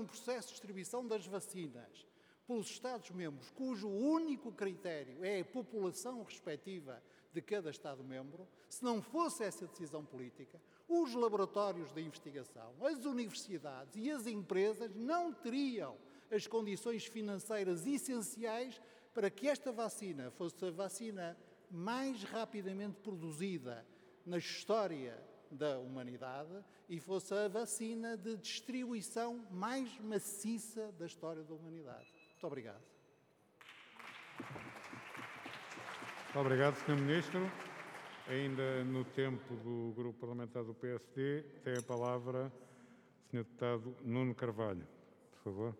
processo de distribuição das vacinas pelos Estados-membros, cujo único critério é a população respectiva de cada Estado-membro, se não fosse essa decisão política, os laboratórios de investigação, as universidades e as empresas não teriam as condições financeiras essenciais para que esta vacina fosse a vacina mais rapidamente produzida na história da humanidade e fosse a vacina de distribuição mais maciça da história da humanidade. Muito obrigado. Muito obrigado, Sr. Ministro. Ainda no tempo do Grupo Parlamentar do PSD, tem a palavra o Sr. Deputado Nuno Carvalho. Por favor.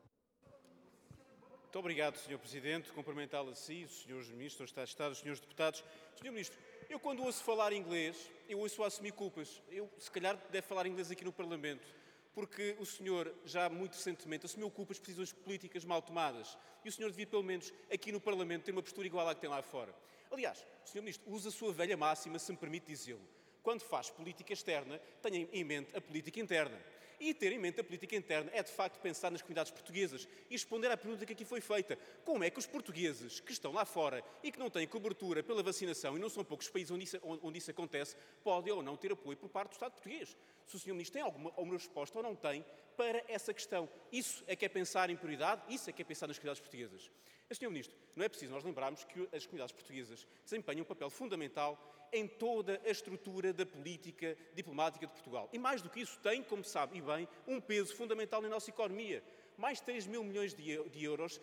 Muito obrigado, Sr. Presidente. Cumprimentá-lo a si, os Srs. Ministros, Secretários de Estado, os Srs. Deputados. Sr. Ministro, eu quando ouço falar inglês, eu ouço assumir culpas. Eu, se calhar, deve falar inglês aqui no Parlamento, porque o senhor, já muito recentemente, assumiu culpas por decisões políticas mal tomadas. E o senhor devia, pelo menos, aqui no Parlamento, ter uma postura igual à que tem lá fora. Aliás, o Sr. Ministro usa a sua velha máxima, se me permite dizê-lo. Quando faz política externa, tenha em mente a política interna. E ter em mente a política interna é, de facto, pensar nas comunidades portuguesas e responder à pergunta que aqui foi feita. Como é que os portugueses que estão lá fora e que não têm cobertura pela vacinação, e não são poucos países onde isso acontece, podem ou não ter apoio por parte do Estado português? Se o Sr. Ministro tem alguma resposta ou não tem para essa questão. Isso é que é pensar em prioridade, isso é que é pensar nas comunidades portuguesas. Sr. Ministro, não é preciso nós lembrarmos que as comunidades portuguesas desempenham um papel fundamental em toda a estrutura da política diplomática de Portugal. E mais do que isso, tem, como sabe e bem, um peso fundamental na nossa economia. Mais de 3 mil milhões de euros,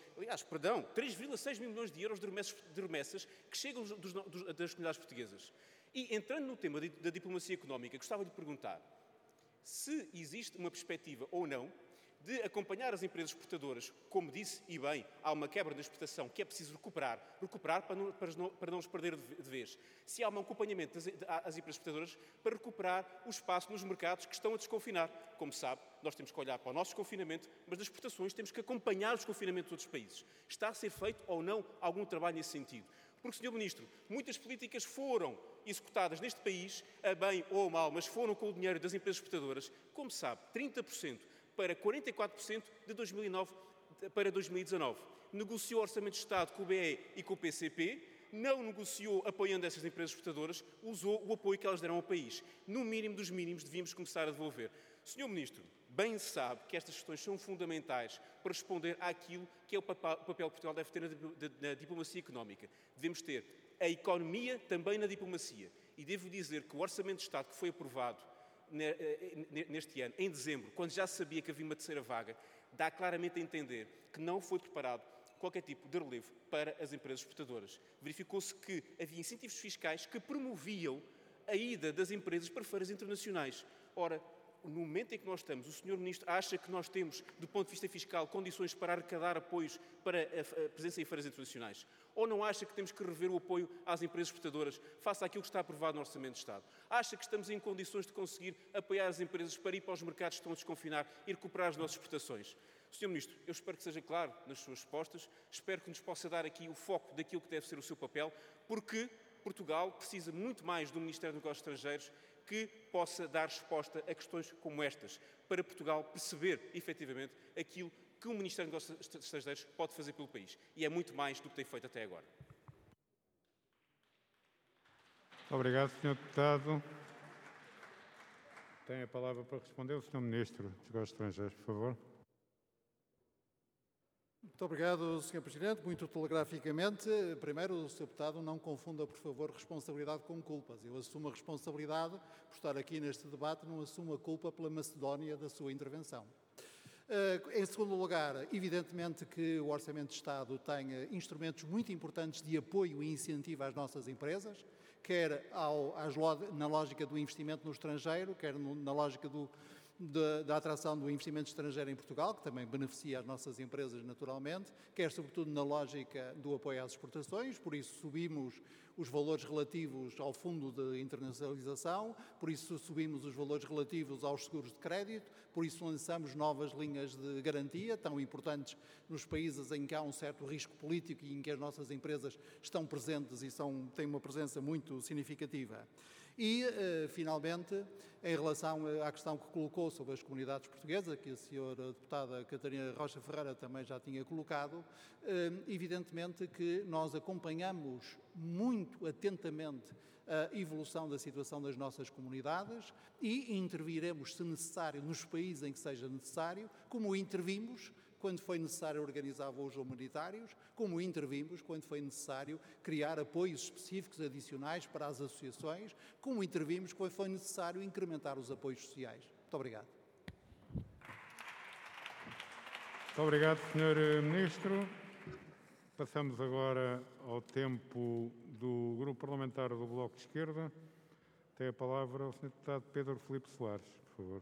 3,6 mil milhões de euros de remessas que chegam das comunidades portuguesas. E entrando no tema da diplomacia económica, gostava de perguntar se existe uma perspectiva ou não de acompanhar as empresas exportadoras. Como disse, e bem, há uma quebra da exportação que é preciso recuperar para não os perder de vez. Se há um acompanhamento às empresas exportadoras para recuperar o espaço nos mercados que estão a desconfinar. Como sabe, nós temos que olhar para o nosso desconfinamento, mas nas exportações temos que acompanhar o desconfinamento de outros países. Está a ser feito ou não algum trabalho nesse sentido? Porque, Sr. Ministro, muitas políticas foram executadas neste país, a bem ou a mal, mas foram com o dinheiro das empresas exportadoras. Como sabe, 30% para 44% de 2009 para 2019. Negociou o Orçamento de Estado com o BE e com o PCP, não negociou apoiando essas empresas exportadoras, usou o apoio que elas deram ao país. No mínimo dos mínimos, devíamos começar a devolver. Sr. Ministro, bem sabe que estas questões são fundamentais para responder àquilo que é o papel que Portugal deve ter na diplomacia económica. Devemos ter a economia também na diplomacia. E devo dizer que o Orçamento de Estado que foi aprovado neste ano, em dezembro, quando já se sabia que havia uma terceira vaga, dá claramente a entender que não foi preparado qualquer tipo de relevo para as empresas exportadoras. Verificou-se que havia incentivos fiscais que promoviam a ida das empresas para feiras internacionais. Ora, no momento em que nós estamos, o Sr. Ministro acha que nós temos, do ponto de vista fiscal, condições para arrecadar apoios para a presença em feiras internacionais? Ou não acha que temos que rever o apoio às empresas exportadoras face àquilo que está aprovado no Orçamento de Estado? Acha que estamos em condições de conseguir apoiar as empresas para ir para os mercados que estão a desconfinar e recuperar as nossas exportações? Sr. Ministro, eu espero que seja claro nas suas respostas, espero que nos possa dar aqui o foco daquilo que deve ser o seu papel, porque Portugal precisa muito mais do Ministério dos Negócios Estrangeiros que possa dar resposta a questões como estas, para Portugal perceber, efetivamente, aquilo que o Ministério dos Negócios Estrangeiros pode fazer pelo país. E é muito mais do que tem feito até agora. Obrigado, Sr. Deputado. Tem a palavra para responder o Sr. Ministro dos Negócios Estrangeiros, por favor. Muito obrigado, Sr. Presidente. Muito telegraficamente, primeiro, o Sr. Deputado não confunda, por favor, responsabilidade com culpas. Eu assumo a responsabilidade por estar aqui neste debate, não assumo a culpa pela Macedónia da sua intervenção. Em segundo lugar, evidentemente que o Orçamento de Estado tem instrumentos muito importantes de apoio e incentivo às nossas empresas, quer na lógica do investimento no estrangeiro, quer na lógica da atração do investimento estrangeiro em Portugal, que também beneficia as nossas empresas naturalmente, quer sobretudo na lógica do apoio às exportações, por isso subimos os valores relativos ao Fundo de Internacionalização, por isso subimos os valores relativos aos seguros de crédito, por isso lançamos novas linhas de garantia, tão importantes nos países em que há um certo risco político e em que as nossas empresas estão presentes e têm uma presença muito significativa. E, finalmente, Em relação à questão que colocou sobre as comunidades portuguesas, que a senhora deputada Catarina Rocha Ferreira também já tinha colocado, evidentemente que nós acompanhamos muito atentamente a evolução da situação das nossas comunidades e interviremos, se necessário, nos países em que seja necessário, como intervimos quando foi necessário organizar voos humanitários, como intervimos quando foi necessário criar apoios específicos adicionais para as associações, como intervimos quando foi necessário incrementar os apoios sociais. Muito obrigado. Muito obrigado, Sr. Ministro. Passamos agora ao tempo do Grupo Parlamentar do Bloco de Esquerda. Tem a palavra o Sr. Deputado Pedro Filipe Soares, por favor.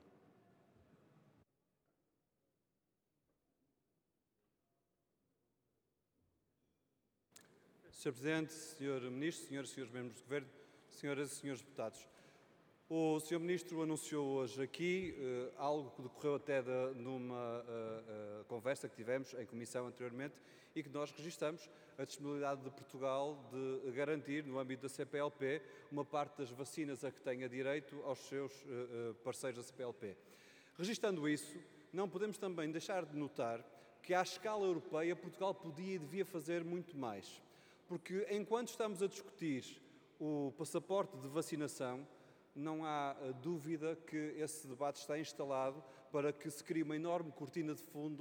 Sr. Presidente, Sr. Ministro, Senhoras e Senhores Membros do Governo, Senhoras e Senhores Deputados, o Sr. Ministro anunciou hoje aqui algo que decorreu até numa conversa que tivemos em comissão anteriormente e que nós registramos, a disponibilidade de Portugal de garantir, no âmbito da CPLP, uma parte das vacinas a que tenha direito aos seus parceiros da CPLP. Registrando isso, não podemos também deixar de notar que, à escala europeia, Portugal podia e devia fazer muito mais. Porque, enquanto estamos a discutir o passaporte de vacinação, não há dúvida que esse debate está instalado para que se crie uma enorme cortina de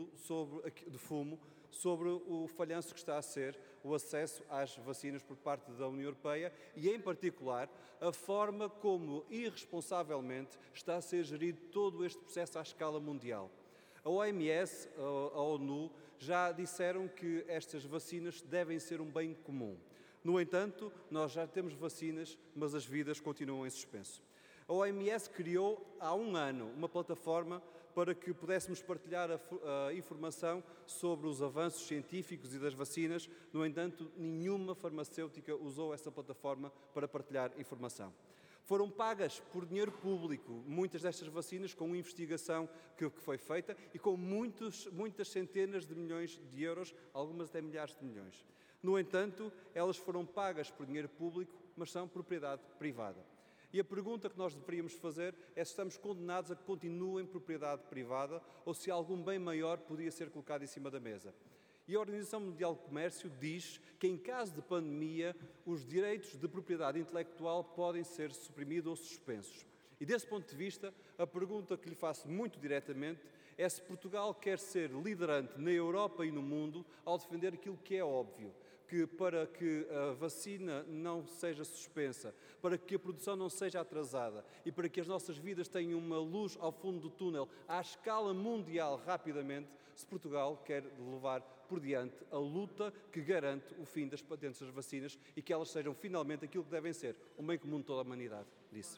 fumo sobre o falhanço que está a ser o acesso às vacinas por parte da União Europeia e, em particular, a forma como, irresponsavelmente, está a ser gerido todo este processo à escala mundial. A OMS, a ONU, já disseram que estas vacinas devem ser um bem comum. No entanto, nós já temos vacinas, mas as vidas continuam em suspenso. A OMS criou há um ano uma plataforma para que pudéssemos partilhar a informação sobre os avanços científicos e das vacinas. No entanto, nenhuma farmacêutica usou essa plataforma para partilhar informação. Foram pagas por dinheiro público muitas destas vacinas com uma investigação que foi feita e com muitas centenas de milhões de euros, algumas até milhares de milhões. No entanto, elas foram pagas por dinheiro público, mas são propriedade privada. E a pergunta que nós deveríamos fazer é se estamos condenados a que continuem propriedade privada ou se algum bem maior podia ser colocado em cima da mesa. E a Organização Mundial do Comércio diz que, em caso de pandemia, os direitos de propriedade intelectual podem ser suprimidos ou suspensos. E, desse ponto de vista, a pergunta que lhe faço muito diretamente é se Portugal quer ser liderante na Europa e no mundo ao defender aquilo que é óbvio, que para que a vacina não seja suspensa, para que a produção não seja atrasada e para que as nossas vidas tenham uma luz ao fundo do túnel à escala mundial rapidamente, se Portugal quer levar por diante a luta que garante o fim das patentes das vacinas e que elas sejam finalmente aquilo que devem ser, um bem comum de toda a humanidade. Disse.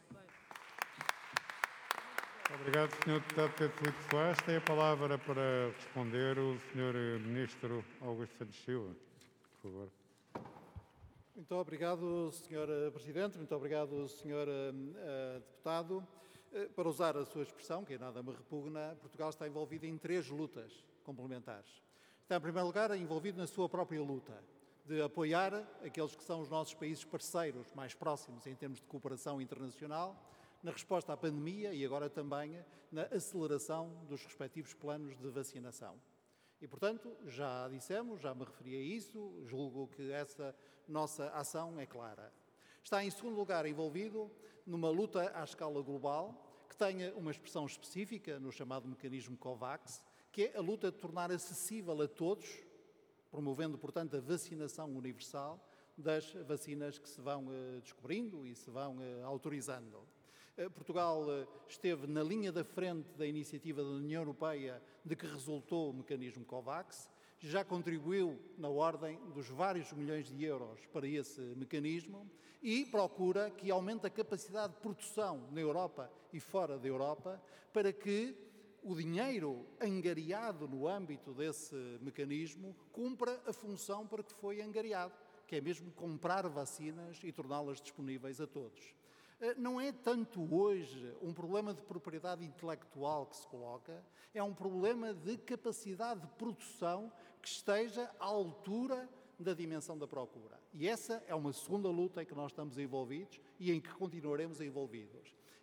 Obrigado, Sr. Deputado Pedro Filipe Soares. Tem a palavra para responder o Sr. Ministro Augusto Santos Silva. Por favor. Muito obrigado, Sr. Presidente. Muito obrigado, Sr. Deputado. Para usar a sua expressão, que em nada me repugna, Portugal está envolvido em 3 lutas complementares. Está, em primeiro lugar, envolvido na sua própria luta de apoiar aqueles que são os nossos países parceiros mais próximos em termos de cooperação internacional, na resposta à pandemia e agora também na aceleração dos respectivos planos de vacinação. E, portanto, já dissemos, já me referi a isso, julgo que essa nossa ação é clara. Está, em segundo lugar, envolvido numa luta à escala global, que tenha uma expressão específica no chamado mecanismo COVAX, que é a luta de tornar acessível a todos, promovendo, portanto, a vacinação universal das vacinas que se vão descobrindo e se vão autorizando. Portugal esteve na linha da frente da iniciativa da União Europeia de que resultou o mecanismo COVAX, já contribuiu na ordem dos vários milhões de euros para esse mecanismo e procura que aumente a capacidade de produção na Europa e fora da Europa para que o dinheiro angariado no âmbito desse mecanismo cumpra a função para que foi angariado, que é mesmo comprar vacinas e torná-las disponíveis a todos. Não é tanto hoje um problema de propriedade intelectual que se coloca, é um problema de capacidade de produção que esteja à altura da dimensão da procura. E essa é uma segunda luta em que nós estamos envolvidos e em que continuaremos envolvidos.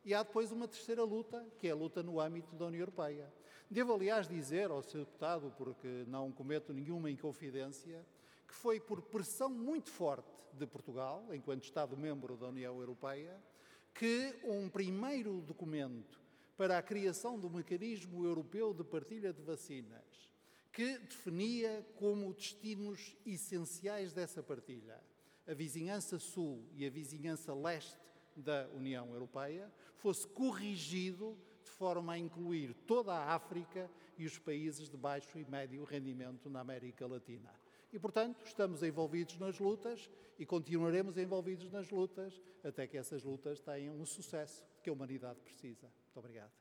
E há depois uma terceira luta, que é a luta no âmbito da União Europeia. Devo, aliás, dizer ao Sr. Deputado, porque não cometo nenhuma inconfidência, que foi por pressão muito forte de Portugal, enquanto Estado-membro da União Europeia, que um primeiro documento para a criação do mecanismo europeu de partilha de vacinas, que definia como destinos essenciais dessa partilha a vizinhança sul e a vizinhança leste da União Europeia, fosse corrigido de forma a incluir toda a África e os países de baixo e médio rendimento na América Latina. E, portanto, estamos envolvidos nas lutas e continuaremos envolvidos nas lutas até que essas lutas tenham o sucesso que a humanidade precisa. Muito obrigado.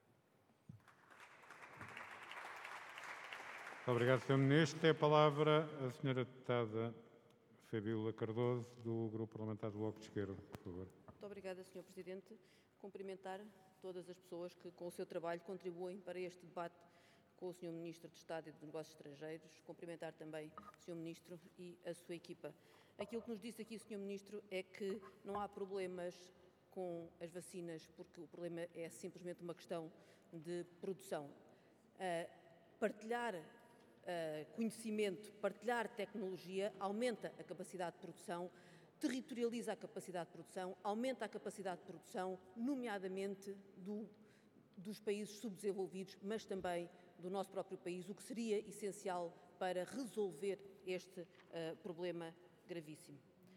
Muito obrigado, Sr. Ministro. Tem a palavra a Sra. Deputada Fabíola Cardoso, do Grupo Parlamentar do Bloco de Esquerda, por favor. Muito obrigada, Sr. Presidente. Cumprimentar todas as pessoas que, com o seu trabalho, contribuem para este debate com o Sr. Ministro de Estado e de Negócios Estrangeiros. Cumprimentar também o Sr. Ministro e a sua equipa. Aquilo que nos disse aqui o Sr. Ministro é que não há problemas com as vacinas, porque o problema é simplesmente uma questão de produção. Partilhar conhecimento, partilhar tecnologia, aumenta a capacidade de produção, territorializa a capacidade de produção, aumenta a capacidade de produção, nomeadamente dos países subdesenvolvidos, mas também do nosso próprio país, o que seria essencial para resolver este problema gravíssimo.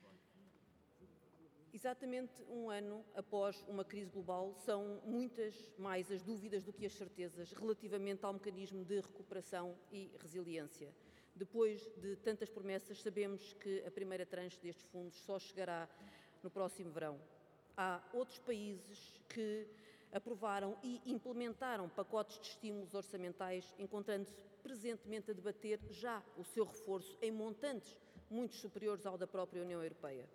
Exatamente um ano após uma crise global, são muitas mais as dúvidas do que as certezas relativamente ao mecanismo de recuperação e resiliência. Depois de tantas promessas, sabemos que a primeira tranche destes fundos só chegará no próximo verão. Há outros países que aprovaram e implementaram pacotes de estímulos orçamentais, encontrando-se presentemente a debater já o seu reforço em montantes muito superiores ao da própria União Europeia.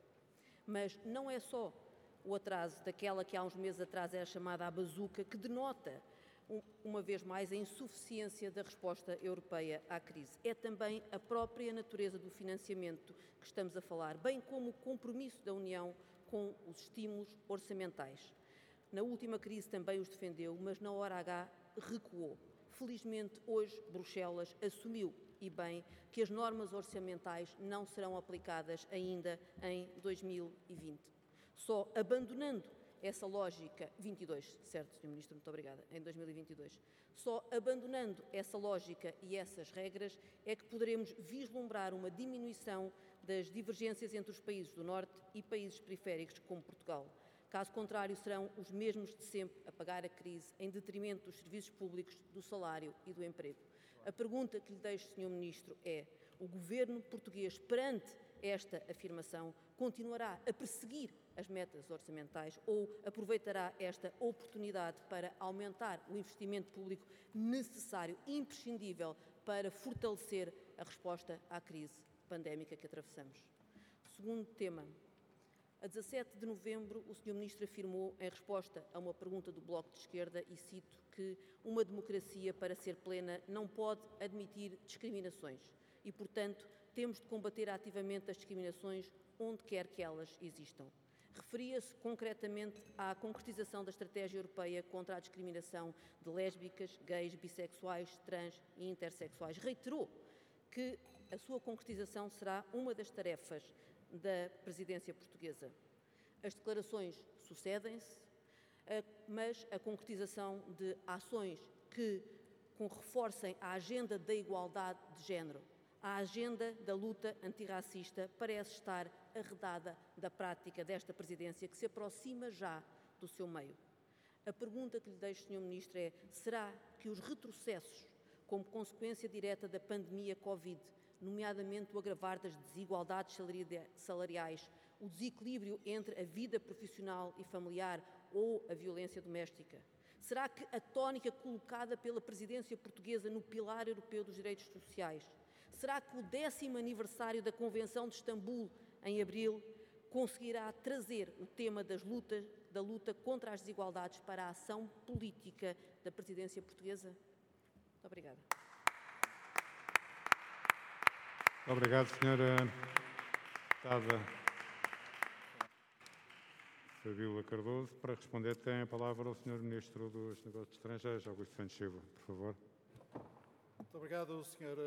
Mas não é só o atraso daquela que há uns meses atrás era chamada a bazuca, que denota, uma vez mais, a insuficiência da resposta europeia à crise. É também a própria natureza do financiamento que estamos a falar, bem como o compromisso da União com os estímulos orçamentais. Na última crise também os defendeu, mas na hora H recuou. Felizmente, hoje, Bruxelas assumiu, e bem, que as normas orçamentais não serão aplicadas ainda em 2020. Só abandonando essa lógica, 22, certo, Sr. Ministro, muito obrigada, em 2022. Só abandonando essa lógica e essas regras é que poderemos vislumbrar uma diminuição das divergências entre os países do Norte e países periféricos como Portugal. Caso contrário, serão os mesmos de sempre a pagar a crise em detrimento dos serviços públicos, do salário e do emprego. A pergunta que lhe deixo, Sr. Ministro, é: o governo português, perante esta afirmação, continuará a perseguir as metas orçamentais ou aproveitará esta oportunidade para aumentar o investimento público necessário, imprescindível, para fortalecer a resposta à crise pandémica que atravessamos? Segundo tema. A 17 de novembro, o Sr. Ministro afirmou, em resposta a uma pergunta do Bloco de Esquerda, e cito, que uma democracia, para ser plena, não pode admitir discriminações e, portanto, temos de combater ativamente as discriminações onde quer que elas existam. Referia-se concretamente à concretização da Estratégia Europeia contra a discriminação de lésbicas, gays, bissexuais, trans e intersexuais. Reiterou que a sua concretização será uma das tarefas da presidência portuguesa. As declarações sucedem-se, mas a concretização de ações que reforcem a agenda da igualdade de género, a agenda da luta antirracista, parece estar arredada da prática desta presidência, que se aproxima já do seu meio. A pergunta que lhe deixo, Sr. Ministro, é: será que os retrocessos, como consequência direta da pandemia Covid, nomeadamente o agravar das desigualdades salariais, o desequilíbrio entre a vida profissional e familiar ou a violência doméstica? Será que a tónica colocada pela presidência portuguesa no Pilar Europeu dos Direitos Sociais, será que o 10º aniversário da Convenção de Istambul, em abril, conseguirá trazer o tema da luta contra as desigualdades para a ação política da presidência portuguesa? Muito obrigada. Obrigado, Sra. Deputada Fabíola Cardoso. Para responder, tem a palavra o Sr. Ministro dos Negócios Estrangeiros, Augusto Santos Silva, por favor. Muito obrigado, Sr.